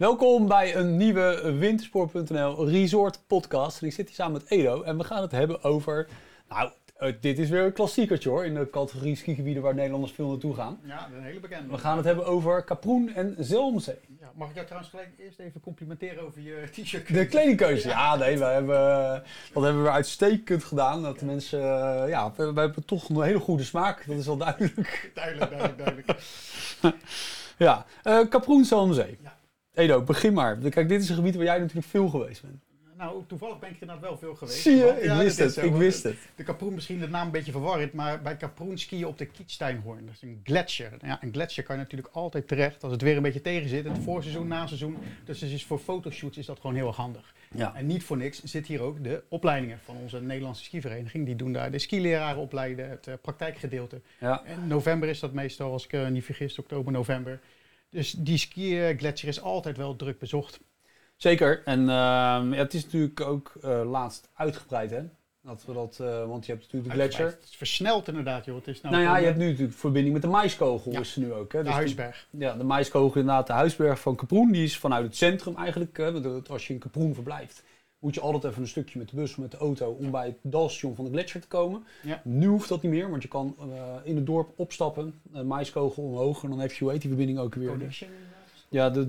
Welkom bij een nieuwe Wintersport.nl Resort podcast. En ik zit hier samen met Edo en we gaan het hebben over... Nou, dit is weer een klassiekertje hoor, in de categorie skigebieden waar Nederlanders veel naartoe gaan. Ja, een hele bekende. We gaan het hebben over Kaproen en Zelmzee. Ja, mag ik jou trouwens gelijk eerst even complimenteren over je t-shirt? De kledingkeuze, ja nee, dat hebben we uitstekend gedaan. Dat de mensen, we hebben toch een hele goede smaak, dat is wel duidelijk. Duidelijk. Ja, Kaproen, Zelmzee. Ja. Edo, begin maar. Kijk, dit is een gebied waar jij natuurlijk veel geweest bent. Nou, toevallig ben ik er inderdaad wel veel geweest. Zie je? Ja, Ik wist het. De Kaproen, misschien de naam een beetje verwarrend, maar bij Kaproen ski je op de Kitzsteinhorn. Dat is een gletsjer. Ja, een gletsjer kan je natuurlijk altijd terecht als het weer een beetje tegen zit. Het voorseizoen, naseizoen. Dus voor fotoshoots is dat gewoon heel erg handig. Ja. En niet voor niks zit hier ook de opleidingen van onze Nederlandse skivereniging. Die doen daar de skileraren opleiden, het praktijkgedeelte. Ja. En november is dat meestal, als ik niet vergis, oktober, november. Dus die ski-gletsjer is altijd wel druk bezocht. Zeker. En het is natuurlijk ook laatst uitgebreid, hè? Want je hebt natuurlijk de gletsjer. Het is versneld inderdaad, joh. Het is Nou ja, je hebt nu natuurlijk verbinding met de Maiskogel, Ja. is er nu ook. Hè? de Huisberg. De Maiskogel, inderdaad, de Huisberg van Kaproen. Die is vanuit het centrum eigenlijk. Als je in Kaproen verblijft, moet je altijd even een stukje met de bus of met de auto om bij het dalstation van de gletsjer te komen. Ja. Nu hoeft dat niet meer, want je kan in het dorp opstappen, Maiskogel omhoog en dan heb je, hoe heet die verbinding ook weer? Connection. Ja, de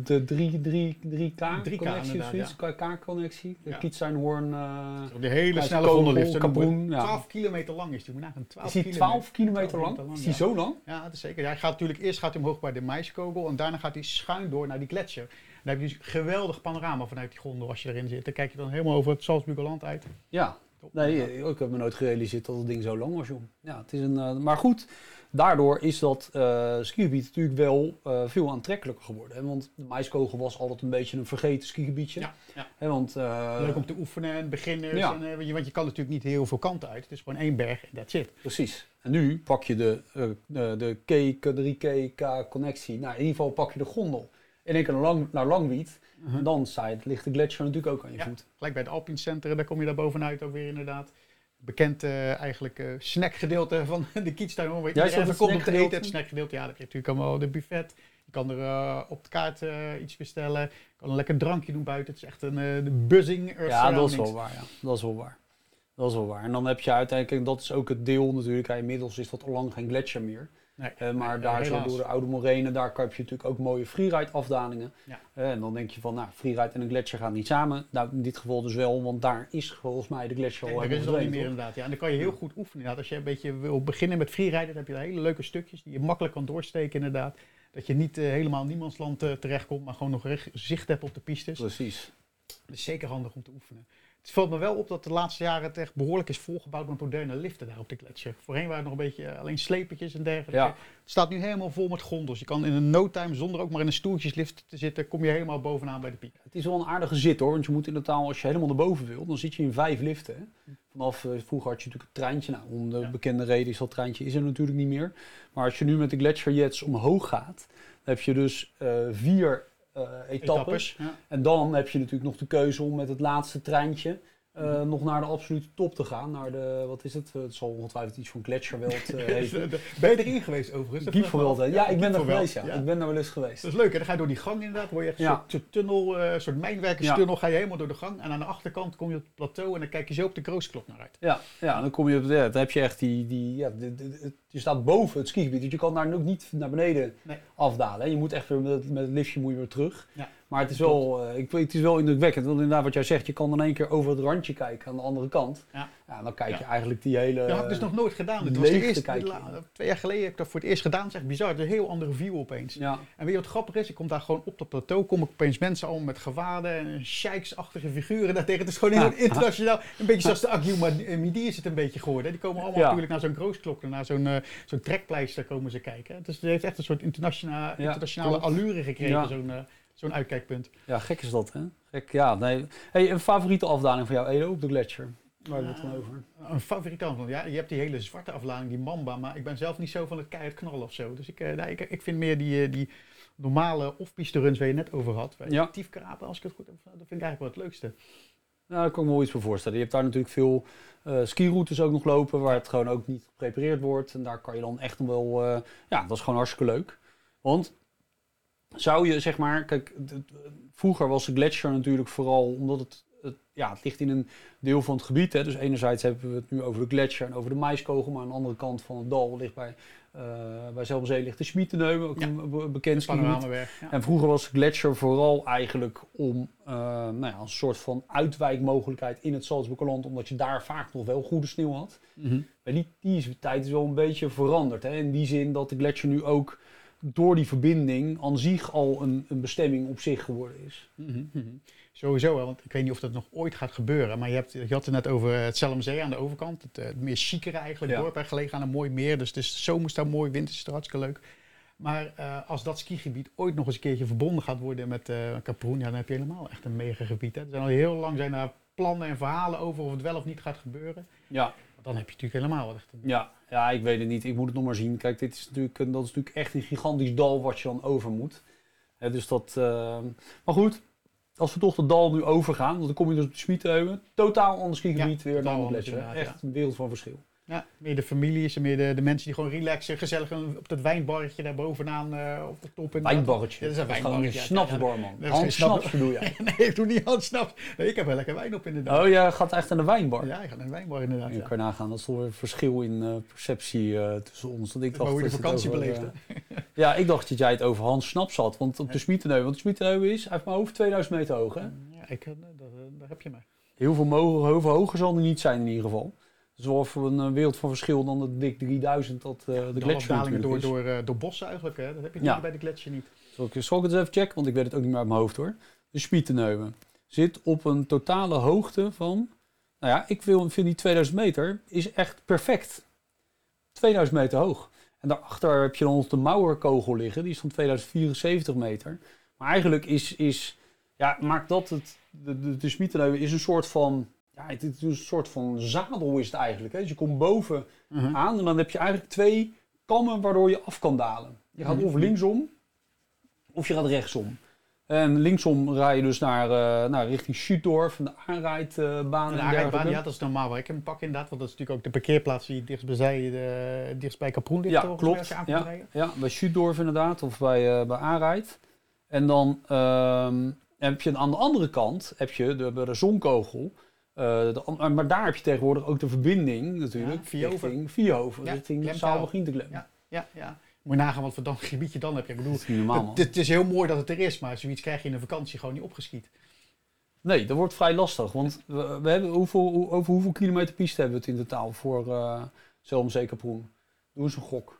3K-connectie of zoiets, K-connectie, de Ja. Kitzsteinhorn. Die hele snelle Kogel, gondellift. Kaproen, ja. 12 kilometer lang is die. Moet nagaan, 12 Is die 12 kilometer lang? Is die ja. zo lang? Ja, dat is zeker. Ja, hij gaat natuurlijk eerst omhoog bij de Maiskogel en daarna gaat hij schuin door naar die gletsjer. Dan heb je dus een geweldig panorama vanuit die gondel als je erin zit. Dan kijk je dan helemaal over het Salzburgerland uit. Ja. Nee, ik heb me nooit gerealiseerd dat het ding zo lang was, joh. Ja, het is maar goed, daardoor is dat skigebied natuurlijk wel veel aantrekkelijker geworden. Hè? Want de Maiskogel was altijd een beetje een vergeten skigebiedje. Ja. Hè, want, Leuk om te oefenen en beginners. Ja. En, want je kan natuurlijk niet heel veel kanten uit. Het is gewoon één berg en that's it. Precies. En nu pak je de 3K-connectie. Nou, in ieder geval pak je de gondel. In één keer naar Langwied. En dan ligt de gletsjer natuurlijk ook aan je voet. Gelijk bij het Alpine Center, daar kom je daar bovenuit ook weer inderdaad. Bekend snackgedeelte van de Kitzsteinhorn. Waar iedereen komt om te eten. Het snackgedeelte, ja, dat heb je natuurlijk allemaal de buffet. Je kan er op de kaart iets bestellen. Je kan een lekker drankje doen buiten. Het is echt een buzzing. Ja, dat is wel waar. Ja. Dat is wel waar. En dan heb je uiteindelijk, dat is ook het deel natuurlijk. Inmiddels is dat al lang geen gletsjer meer. Nee, maar daar zo door de oude morene, daar heb je natuurlijk ook mooie freeride afdalingen. Ja. En dan denk je van, nou, freeride en een gletsjer gaan niet samen. Nou, in dit geval dus wel, want daar is volgens mij de gletsjer al helemaal verdwenen. Niet meer inderdaad. Ja. En dan kan je heel goed oefenen. Inderdaad. Als je een beetje wil beginnen met freeride, dan heb je daar hele leuke stukjes die je makkelijk kan doorsteken inderdaad. Dat je niet helemaal in niemandsland terechtkomt, maar gewoon nog zicht hebt op de pistes. Precies. Dat is zeker handig om te oefenen. Het valt me wel op dat de laatste jaren het echt behoorlijk is volgebouwd met moderne liften daar op de gletsjer. Voorheen waren het nog een beetje alleen slepertjes en dergelijke. Ja. Het staat nu helemaal vol met gondels. Je kan in een no time, zonder ook maar in een stoeltjeslift te zitten, kom je helemaal bovenaan bij de piek. Het is wel een aardige zit hoor, want je moet in totaal, als je helemaal naar boven wil, dan zit je in 5 liften. Hè? Vanaf vroeger had je natuurlijk het treintje. Nou, om de bekende reden is dat treintje is er natuurlijk niet meer. Maar als je nu met de gletsjerjets omhoog gaat, dan heb je dus 4 etappes. Ja. En dan heb je natuurlijk nog de keuze om met het laatste treintje nog naar de absolute top te gaan. Naar de, wat is het? Het zal ongetwijfeld iets van Gletscherveld heten. Ben je erin geweest overigens? Diepverweld, ja, ik ben daar geweest, ja. Ik ben daar wel eens geweest. Dat is leuk, hè? Dan ga je door die gang inderdaad, word je echt een soort tunnel, een soort mijnwerkerstunnel, ga je helemaal door de gang. En aan de achterkant kom je op het plateau en dan kijk je zo op de Grootklok naar uit. Ja, dan kom je op, dan heb je echt je staat boven het skigebied, dus je kan daar ook niet naar beneden afdalen. Hè. Je moet echt weer met het liftje moet je weer terug. Ja. Maar het is wel indrukwekkend, want inderdaad wat jij zegt, je kan in één keer over het randje kijken aan de andere kant. Ja, dan kijk je eigenlijk die hele... Dat had ik dus nog nooit gedaan. Het was de eerste, 2 jaar geleden heb ik dat voor het eerst gedaan. Het is echt bizar, het is een heel andere view opeens. Ja. En weet je wat grappig is? Ik kom daar gewoon op dat plateau, kom ik opeens mensen allemaal met gewaden en sheiks-achtige figuren daartegen. Het is gewoon heel internationaal. Een beetje zoals de Aguilma Midi is het een beetje geworden. Die komen allemaal natuurlijk naar zo'n Grootklok, naar zo'n trekpleister komen ze kijken. Dus het heeft echt een soort internationale allure gekregen, zo'n uitkijkpunt. Ja, gek is dat, hè? Gek, ja. Nee. Hey, een favoriete afdaling van jou, Edo, op de gletsjer? Waar hebben we het dan over? Een favoriete afdaling? Ja, je hebt die hele zwarte afdaling, die Mamba, maar ik ben zelf niet zo van het keihard knallen of zo. Dus ik vind meer die normale off-piste runs waar je net over had. Tief Karapen, als ik het goed heb, dat vind ik eigenlijk wel het leukste. Ja, daar kan ik me wel iets voor voorstellen. Je hebt daar natuurlijk veel skiroutes ook nog lopen, waar het gewoon ook niet geprepareerd wordt. En daar kan je dan echt nog wel... dat is gewoon hartstikke leuk. Want zou je zeg maar, kijk, vroeger was de gletsjer natuurlijk vooral omdat het ligt in een deel van het gebied. Hè. Dus enerzijds hebben we het nu over de gletsjer en over de Maiskogel, maar aan de andere kant van het dal ligt bij Zelbenzee ligt de Schmietenheuvel, ook een bekend skigebied. Ja. En vroeger was de gletsjer vooral eigenlijk om een soort van uitwijkmogelijkheid in het Salzburgerland, omdat je daar vaak nog wel goede sneeuw had. Mm-hmm. Maar die tijd is wel een beetje veranderd. Hè. In die zin dat de gletsjer nu ook door die verbinding aan zich al een bestemming op zich geworden is. Mm-hmm. Sowieso, want ik weet niet of dat nog ooit gaat gebeuren. Maar je had het net over het Zelmzee aan de overkant. Het meer chicere eigenlijk dorp. Gelegen aan een mooi meer. Dus het is zomers daar mooi, winters is het hartstikke leuk. Maar als dat skigebied ooit nog eens een keertje verbonden gaat worden met Kaproen, dan heb je helemaal echt een mega gebied. Hè. Er zijn al heel lang daar plannen en verhalen over of het wel of niet gaat gebeuren. Ja. Dan heb je natuurlijk helemaal wat echt. Ja, ik weet het niet. Ik moet het nog maar zien. Kijk, dat is natuurlijk echt een gigantisch dal wat je dan over moet. Dus dat... Maar goed, als we toch het dal nu overgaan, want dan kom je dus op de Schmietenheuvel. Totaal ander skigebied weer dan de gletsjer. Echt een wereld van verschil. Ja, meer de families en meer de mensen die gewoon relaxen, gezellig op dat wijnbarretje daar bovenaan op de top. Wijnbarretje? Ja, dat is een wijnbarretje. Een snapsbar, man. Hans Snaps bedoel jij? Nee, ik doe niet Hans Snaps. Nee, ik heb wel lekker wijn op inderdaad. Oh, jij gaat echt aan de wijnbar? Ja, ik ga naar de wijnbar inderdaad. Je kan nagaan, dat is toch een verschil in perceptie tussen ons. Want ik dacht hoe je de vakantie beleefde. Ja, ik dacht dat jij het over Hans Snaps had, want op de Schmietenheuvel. Want de Schmietenheuvel is uit mijn hoofd 2000 meter hoog, hè? Ja, daar heb je me. Heel veel hoger zal er niet zijn in ieder geval. Dus wel voor een wereld van verschil dan de dik 3000 dat de gletsjer natuurlijk is. Door bossen eigenlijk, hè? Dat heb je bij de gletsjer niet. Zal ik het eens even checken, want ik weet het ook niet meer uit mijn hoofd hoor. De Schmietenheuvel zit op een totale hoogte van... Nou ja, vind die 2000 meter is echt perfect. 2000 meter hoog. En daarachter heb je dan nog de Mauerkogel liggen, die is van 2074 meter. Maar eigenlijk maakt dat de Schmietenheuvel is een soort van... Ja, het is een soort van zadel is het eigenlijk. Hè? Dus je komt boven aan en dan heb je eigenlijk 2 kammen waardoor je af kan dalen. Je gaat of linksom of je gaat rechtsom. En linksom rij je dus naar richting Schüttorf en de aanrijdbaan. De aanrijdbaan, ja, dat is normaal waar ik hem pak inderdaad. Want dat is natuurlijk ook de parkeerplaats die dichtst bij Kaproen ligt. Ja, klopt. Ja, bij Schüttorf inderdaad of bij aanrijd. En dan heb je aan de andere kant de Zonkogel. Maar daar heb je tegenwoordig ook de verbinding natuurlijk richting Vierhoven, richting Saalbach-Gienteklem. Ja. Moet je nagaan wat voor gebied je dan hebt. Ik bedoel, dat is niet normaal, het is heel mooi dat het er is, maar zoiets krijg je in een vakantie gewoon niet opgeschiet. Nee, dat wordt vrij lastig, want we hebben over hoeveel kilometer piste hebben we het in totaal voor Zelmzee-Kaproen? Doe eens een gok.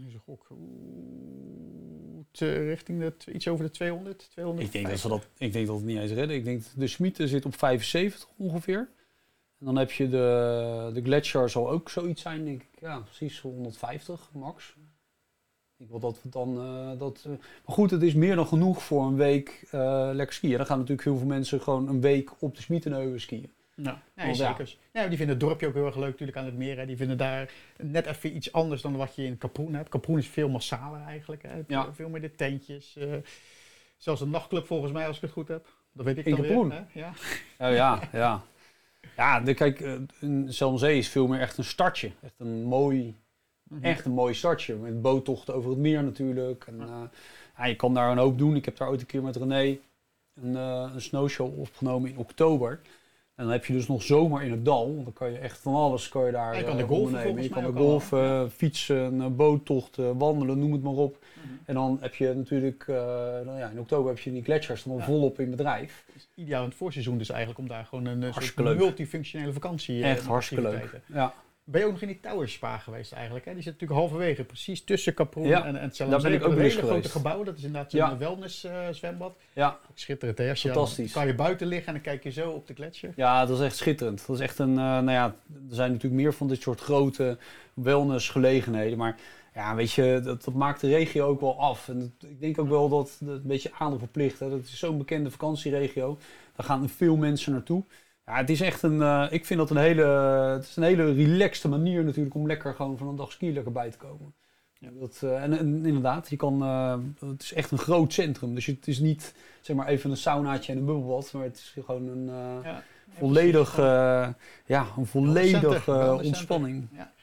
Richting iets over de 200. Ik denk dat we het niet eens redden. Ik denk dat de Schmieten zit op 75 ongeveer. En dan heb je de gletsjer zal ook zoiets zijn, denk ik. Ja, precies 150 max. Ik denk wel dat we dan... Maar goed, het is meer dan genoeg voor een week lekker skiën. Dan gaan natuurlijk heel veel mensen gewoon een week op de Schmietenheuvel skiën. Nee, zeker. Ja, die vinden het dorpje ook heel erg leuk natuurlijk aan het meer. Hè. Die vinden daar net even iets anders dan wat je in Kaproen hebt. Kaproen is veel massaler eigenlijk. Hè. Veel meer de tentjes. Zelfs een nachtclub volgens mij, als ik het goed heb. Dat weet ik in dan Kaproen? Weer, hè? Ja. Oh, ja. Ja, kijk, Zelmzee is veel meer echt een stadje. Echt een mooi stadje. Met boottochten over het meer natuurlijk. En, je kan daar een hoop doen. Ik heb daar ooit een keer met René een snowshow opgenomen in oktober. En dan heb je dus nog zomer in het dal. Want dan kan je echt van alles daar je kan de golfen Je kan de golfen, fietsen, boottochten, wandelen, noem het maar op. En dan heb je natuurlijk, in oktober heb je die gletsjers dan volop in bedrijf. Ideaal in het voorseizoen dus eigenlijk om daar gewoon een soort multifunctionele vakantie echt hartstikke leuk. Ja. Ben je ook nog in die Tower Spa geweest eigenlijk? Hè? Die zit natuurlijk halverwege, precies tussen Kaproen en Zelmzee. Daar ben ik ook een geweest. hele grote gebouw, dat is inderdaad een wellness zwembad. Ja. Schitterend, hè? Fantastisch. Dan kan je buiten liggen en dan kijk je zo op de gletsjer. Ja, dat is echt schitterend. Dat is echt er zijn natuurlijk meer van dit soort grote wellnessgelegenheden, maar ja, weet je, dat maakt de regio ook wel af. En ik denk ook wel dat het een beetje aandacht verplicht. Hè? Dat is zo'n bekende vakantieregio. Daar gaan veel mensen naartoe. Ja, het is echt ik vind dat het is een hele relaxte manier natuurlijk om lekker gewoon van een dag skiën lekker bij te komen. Ja. En inderdaad, het is echt een groot centrum. Dus het is niet zeg maar even een saunaatje en een bubbelbad, maar het is gewoon een volledige ontspanning. Ja.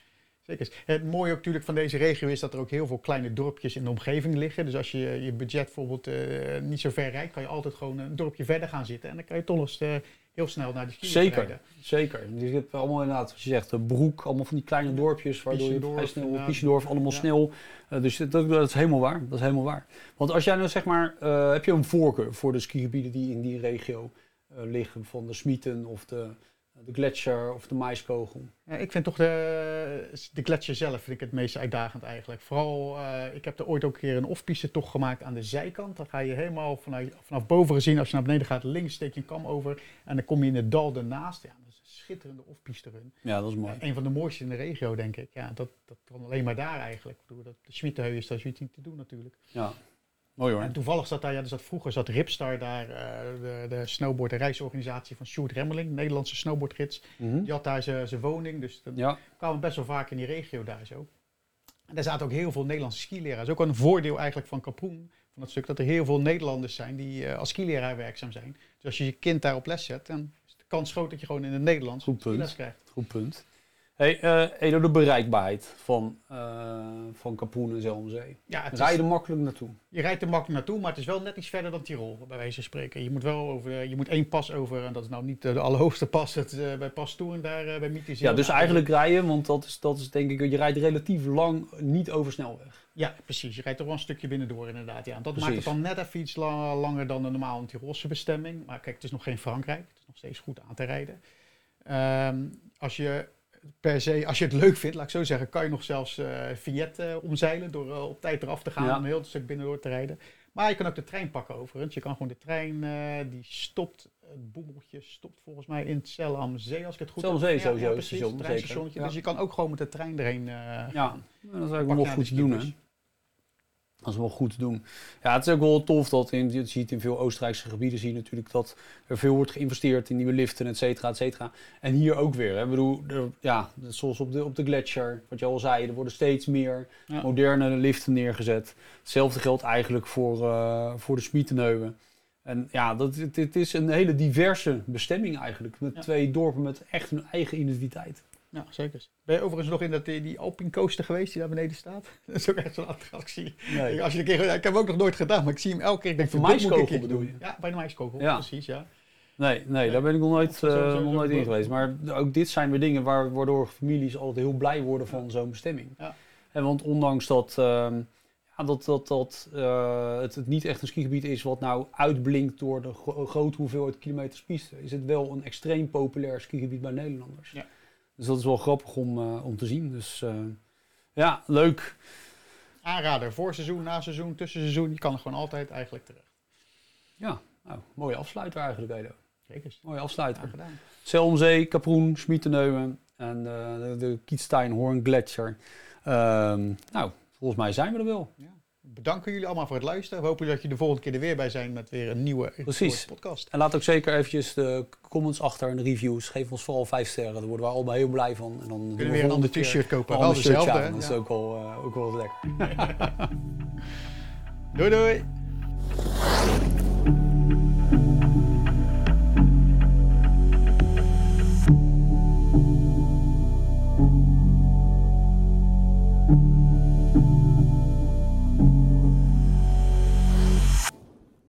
Zeker. Het mooie ook natuurlijk van deze regio is dat er ook heel veel kleine dorpjes in de omgeving liggen. Dus als je je budget bijvoorbeeld niet zo ver rijdt, kan je altijd gewoon een dorpje verder gaan zitten. En dan kan je toch eens heel snel naar de ski rijden. Zeker. Je hebt allemaal inderdaad, wat je zegt, de Broek, allemaal van die kleine dorpjes, waardoor je vrij snel, Piesendorf, allemaal snel. Dus dat is helemaal waar. Dat is helemaal waar. Want als jij nou zeg maar, heb je een voorkeur voor de skigebieden die in die regio liggen, van de Smieten of de gletsjer of de Maiskogel? Ja, ik vind toch de gletsjer zelf vind ik het meest uitdagend eigenlijk. Vooral, ik heb er ooit ook een keer een off-piste tocht gemaakt aan de zijkant. Dan ga je helemaal vanaf boven gezien, als je naar beneden gaat, links steek je een kam over. En dan kom je in het dal ernaast. Ja, dat is een schitterende off-piste run. Ja, dat is mooi. Een van de mooiste in de regio, denk ik. Ja, dat kan alleen maar daar eigenlijk. Ik bedoel, de Schmietenheu is daar zoiets niet te doen natuurlijk. Ja. Mooi hoor. En toevallig zat daar, vroeger zat Ripstar daar, de snowboard- en reisorganisatie van Sjoerd Remmeling, Nederlandse snowboardgids. Die had daar zijn woning, dus dan kwamen best wel vaak in die regio daar zo. En daar zaten ook heel veel Nederlandse skileraars. Ook een voordeel eigenlijk van Kaproen, van dat stuk, dat er heel veel Nederlanders zijn die als skileraar werkzaam zijn. Dus als je je kind daar op les zet, dan is de kans groot dat je gewoon in het Nederlands les krijgt. Goed punt. Hey, Edo, de bereikbaarheid van Kaproen en Zelmzee. Ja, rij je er makkelijk naartoe? Je rijdt er makkelijk naartoe, maar het is wel net iets verder dan Tirol, bij wijze van spreken. Je moet 1 pas over, en dat is nou niet de allerhoogste pas, bij Pas Toeren daar bij Mythes. Ja, dus eigenlijk rijden, want dat is denk ik, je rijdt relatief lang niet over snelweg. Ja, precies. Je rijdt toch wel een stukje binnendoor inderdaad. Ja. En dat maakt het dan net even iets langer dan de normale Tirolse bestemming. Maar kijk, het is nog geen Frankrijk. Het is nog steeds goed aan te rijden. Als je het leuk vindt, laat ik zo zeggen, kan je nog zelfs Viet omzeilen door op tijd eraf te gaan en een heel stuk binnendoor te rijden. Maar je kan ook de trein pakken overigens. Je kan gewoon de trein, die stopt, het boemeltje stopt volgens mij in Zellamzee, als ik het goed heb. Zellamzee sowieso, ja, precies, het treinstationnetje. Dus je kan ook gewoon met de trein erheen gaan. Dat is eigenlijk wel goed te doen, hè? Dat is wel goed te doen. Ja, het is ook wel tof dat je ziet in veel Oostenrijkse gebieden zie je natuurlijk dat er veel wordt geïnvesteerd in nieuwe liften, et cetera, et cetera. En hier ook weer. Hè. Ik bedoel, zoals op de gletsjer, wat je al zei, er worden steeds meer moderne liften neergezet. Hetzelfde geldt eigenlijk voor de Schmietenheuwen. En ja, dit is een hele diverse bestemming eigenlijk. Met 2 dorpen met echt hun eigen identiteit. Ja, zeker. Ben je overigens nog in die Alpine Coaster geweest die daar beneden staat? Dat is ook echt zo'n attractie. Nee. Als je ik heb hem ook nog nooit gedaan, maar ik zie hem elke keer. Ik denk, de Maiskogel bedoel je? Ja, bij de Maiskogel, precies, ja. Nee, daar ben ik nog nooit in geweest. Maar ook dit zijn weer dingen waardoor families altijd heel blij worden van zo'n bestemming. Ja. En want ondanks dat het niet echt een skigebied is wat nou uitblinkt door de grote hoeveelheid kilometers piste, is het wel een extreem populair skigebied bij Nederlanders. Ja. Dus dat is wel grappig om te zien. Dus ja, leuk. Aanrader, voorseizoen, na seizoen, tussenseizoen. Je kan er gewoon altijd eigenlijk terecht. Ja, nou, mooie afsluiter eigenlijk, Edo. Zeker. Mooie afsluiter. Zelmzee, Kaproen, Schmietenheuwen en de Kietsteinhorn Gletscher. Nou, volgens mij zijn we er wel. Ja. Bedanken jullie allemaal voor het luisteren. We hopen dat je de volgende keer er weer bij zijn met weer een nieuwe podcast. En laat ook zeker eventjes de comments achter en de reviews. Geef ons vooral 5 sterren. Daar worden we allemaal heel blij van. En dan kunnen we weer een ander t-shirt kopen. Wel dezelfde. Ja, dat is ook wel lekker. Doei doei.